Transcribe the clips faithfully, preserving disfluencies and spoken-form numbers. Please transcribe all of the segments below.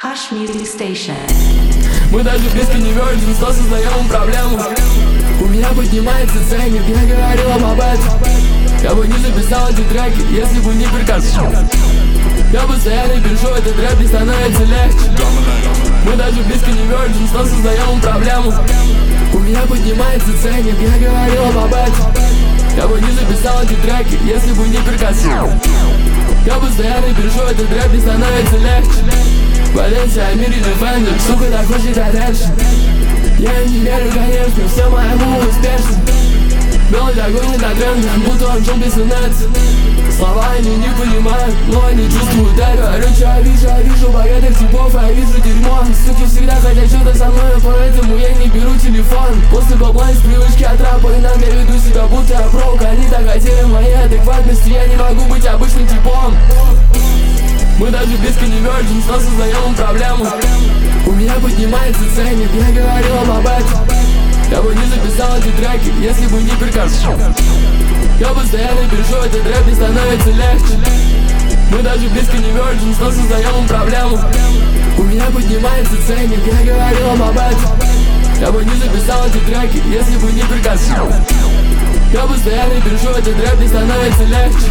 Hush Music Station. Мы даже близко не верим, что создаем проблему. У меня поднимается ценник, я говорил об этом. Я бы не записал эти треки, если бы не приказ. Я постоянно пишу, этот рэп не становится легче. Мы даже близко не верим, что создаем проблему. У меня поднимается ценник, я говорил об этом. Я бы не записал эти треки, если бы не приказ. Я постоянно пишу, этот рэп не становится легче. Валенсия, мире Defender, сука, так хочет дальше. Я не верю, конечно, все моему успешно. Белый такой не так трендом, будто он жил без инерции. Слова они не понимают, но они чувствуют это. Говорю, что я вижу, я вижу богатых типов, а я вижу дерьмо. Суки всегда хотят что-то со мной, поэтому я не беру телефон. После бабла из привычки от рапа иногда веду себя, будто я брок. Они так хотели моей адекватности, я не могу быть обычным типом. Мы даже близко не верим, что создаем проблему. У меня поднимается ценник, я говорил об этом. Я бы не записал эти треки, если бы не приказ. Я постоянно пишу, этот рэп не становится легче. Мы даже близко не верим, что создаем проблему. У меня поднимается ценник, я говорил об этом. Я бы не записал эти треки, если бы не приказ. Я постоянно пишу, этот рэп не становится легче.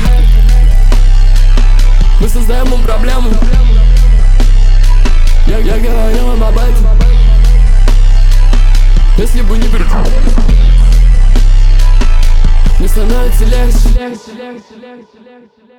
Мы создаем им проблему. Я, я говорил им об этом. Если бы не приказ, не становится легче.